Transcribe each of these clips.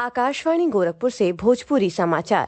आकाशवाणी गोरखपुर से भोजपुरी समाचार।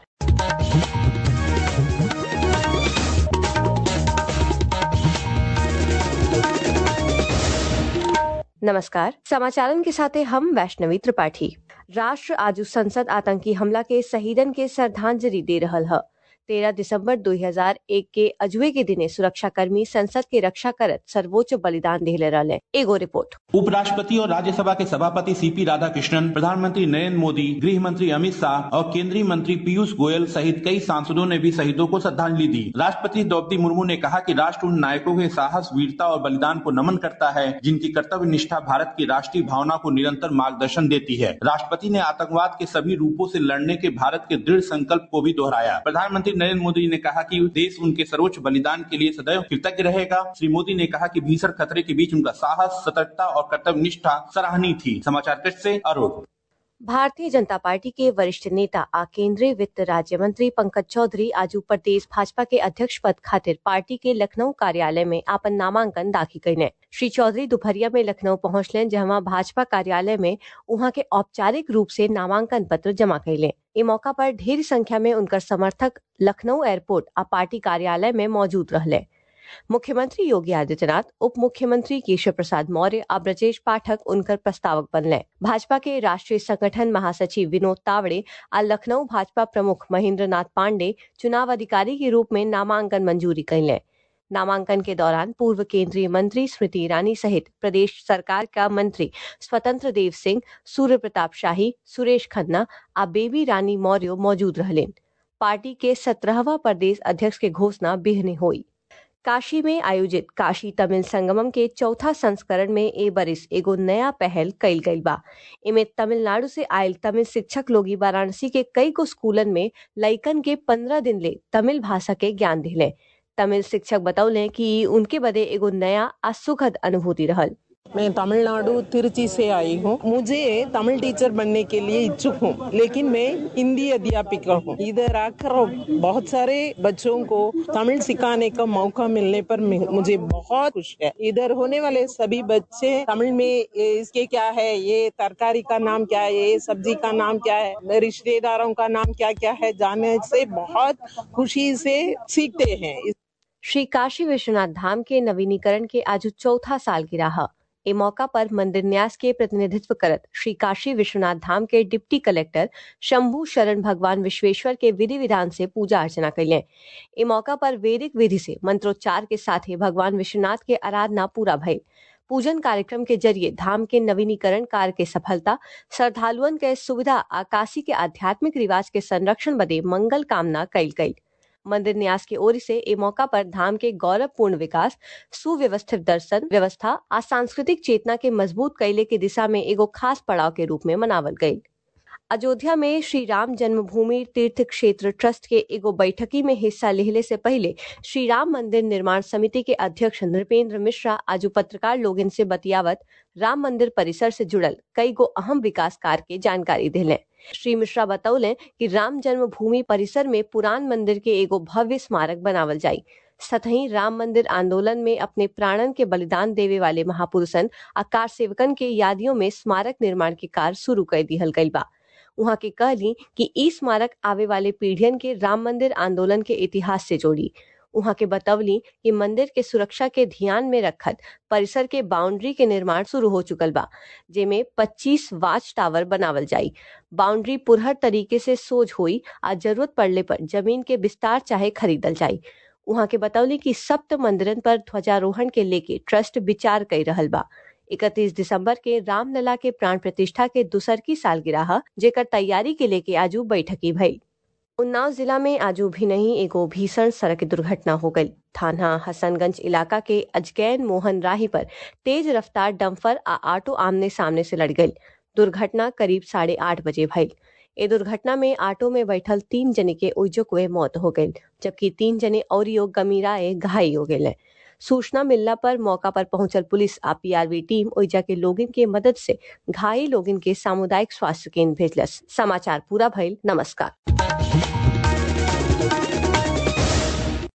नमस्कार, समाचारन के साथ हम वैष्णवी त्रिपाठी। राष्ट्र आज संसद आतंकी हमला के शहीदन के श्रद्धांजलि दे रहल है। 13 दिसंबर 2001 के अजुए के दिने सुरक्षाकर्मी संसद के रक्षा करत सर्वोच्च बलिदान देले रहले। एगो रिपोर्ट। उपराष्ट्रपति और राज्यसभा के सभापति सीपी राधाकृष्णन, प्रधानमंत्री नरेंद्र मोदी, गृह मंत्री अमित शाह और केंद्रीय मंत्री पीयूष गोयल सहित कई सांसदों ने भी शहीदों को श्रद्धांजलि दी। राष्ट्रपति द्रौपदी मुर्मू ने कहा कि राष्ट्र उन नायकों के साहस, वीरता और बलिदान को नमन करता है जिनकी कर्तव्य निष्ठा भारत की राष्ट्रीय भावना को निरंतर मार्गदर्शन देती है। राष्ट्रपति ने आतंकवाद के सभी रूपों से लड़ने के भारत के दृढ़ संकल्प को भी दोहराया। प्रधानमंत्री नरेंद्र मोदी ने कहा कि देश उनके सर्वोच्च बलिदान के लिए सदैव कृतज्ञ रहेगा। श्री मोदी ने कहा कि भीषण खतरे के बीच उनका साहस, सतर्कता और कर्तव्य निष्ठा सराहनीय थी। समाचार कक्ष से अरुण। भारतीय जनता पार्टी के वरिष्ठ नेता आ केंद्रीय वित्त राज्य मंत्री पंकज चौधरी आज प्रदेश भाजपा के अध्यक्ष पद खातिर पार्टी के लखनऊ कार्यालय में अपन नामांकन दाखिल कइले। श्री चौधरी दोपहरिया में लखनऊ पहुंचले, जहां भाजपा कार्यालय में उहाँ के औपचारिक रूप से नामांकन पत्र जमा कइले। इस मौका पर ढेर संख्या में उनकर समर्थक लखनऊ एयरपोर्ट आ पार्टी कार्यालय में मौजूद रहले। मुख्यमंत्री योगी आदित्यनाथ, उप मुख्यमंत्री केशव प्रसाद मौर्य और ब्रजेश पाठक उनकर प्रस्तावक बनले। भाजपा के राष्ट्रीय संगठन महासचिव विनोद तावड़े और लखनऊ भाजपा प्रमुख महेंद्र नाथ पांडे चुनाव अधिकारी के रूप में नामांकन मंजूरी कइले। नामांकन के दौरान पूर्व केंद्रीय मंत्री स्मृति ईरानी सहित प्रदेश सरकार का मंत्री स्वतंत्र देव सिंह, सूर्य प्रताप शाही, सुरेश खन्ना और बेबी रानी मौर्य मौजूद रहले। पार्टी के 17वां प्रदेश अध्यक्ष के घोषणा बिहने हुई। काशी में आयोजित काशी तमिल संगमम के चौथा संस्करण में ए बरिस एगो नया पहल कइल गइल बा। इमे तमिलनाडु से आयल तमिल शिक्षक लोगी वाराणसी के कई गो स्कूलन में लइकन के 15 दिन ले तमिल भाषा के ज्ञान दिले। तमिल शिक्षक बतौले कि उनके बदे एगो नया और सुखद अनुभूति रहल। मैं तमिलनाडु तिरुचि से आई हूँ। मुझे तमिल टीचर बनने के लिए इच्छुक हूँ, लेकिन मैं हिंदी अध्यापिका हूँ। इधर आकर बहुत सारे बच्चों को तमिल सिखाने का मौका मिलने पर मुझे बहुत खुश है। इधर होने वाले सभी बच्चे तमिल में इसके क्या है, ये तरकारी का नाम क्या है, ये सब्जी का नाम क्या है, रिश्तेदारों का नाम क्या क्या है, जानने से बहुत खुशी से सीखते हैं। श्री काशी विश्वनाथ धाम के नवीनीकरण के आज चौथा सालगिरह। ए मौका पर मंदिर न्यास के प्रतिनिधित्व करत श्री काशी विश्वनाथ धाम के डिप्टी कलेक्टर शंभू शरण भगवान विश्वेश्वर के विधि विधान से पूजा अर्चना कइले। ए मौका पर वैदिक विधि से मंत्रोच्चार के साथ ही भगवान विश्वनाथ के आराधना पूरा भइल। पूजन कार्यक्रम के जरिए धाम के नवीनीकरण कार्य के सफलता, श्रद्धालुअन के सुविधा आ काशी के आध्यात्मिक रिवाज के संरक्षण बदे मंगल कामना कइल गई। मंदिर न्यास की ओर से ए मौका पर धाम के गौरवपूर्ण विकास, सुव्यवस्थित दर्शन व्यवस्था और सांस्कृतिक चेतना के मजबूत कैले के दिशा में एगो खास पड़ाव के रूप में मनावल गयी। अयोध्या में श्री राम जन्मभूमि तीर्थ क्षेत्र ट्रस्ट के एगो बैठकी में हिस्सा लेने से पहले श्री राम मंदिर निर्माण समिति के अध्यक्ष नृपेंद्र मिश्रा आज पत्रकार लोगन से बतियावत राम मंदिर परिसर से जुड़ल कई गो अहम विकास कार्य के जानकारी दिले। श्री मिश्रा बतौले कि राम जन्मभूमि परिसर में पुरान मंदिर के एगो भव्य स्मारक बनावल जाई। सतही राम मंदिर आंदोलन में अपने प्राणन के बलिदान देवे वाले महापुरुषन और कार सेवकन के यादियों में स्मारक निर्माण के कार्य शुरू कर दिहल गइल बा। उहाँ के कहली कि ई स्मारक आवे वाले पीढ़ियन के राम मंदिर आंदोलन के इतिहास से जोड़ी। उहाँ के बतवली कि मंदिर के सुरक्षा के ध्यान में रखत परिसर के बाउंड्री के निर्माण शुरू हो चुकल बा, जेमे 25 वाच टावर बनावल जाई। बाउंड्री पुरहर तरीके से सोझ हुई आ जरूरत पड़ले पर जमीन के विस्तार चाहे खरीदल जाई। उहाँ के बतवली कि सप्त मंदिरन पर ध्वजारोहण के लेके ट्रस्ट विचार कर रहल बा। 31 दिसंबर के रामलला के प्राण प्रतिष्ठा के दूसर की सालगिरह जेकर तैयारी के लेके आजू बैठकी भई। उन्नाव जिला में आजू भी नहीं एगो भीषण सड़क दुर्घटना हो गई। थाना हसनगंज इलाका के अजगैन मोहन राही पर तेज रफ्तार डंपर आ ऑटो आमने सामने से लड़ गई। दुर्घटना करीब 8:30 बजे भई। ए दुर्घटना में ऑटो में बैठल 3 जने के ओइजोकवे मौत हो गई, जबकि 3 जने और गंभीराए घायल हो गए। सूचना मिलने पर मौका पर पहुंचल पुलिस आ पीआरवी टीम ओइजा के लोगन के मदद से घायल लोगन के सामुदायिक स्वास्थ्य केंद्र भेजलस। समाचार पूरा भइल। नमस्कार।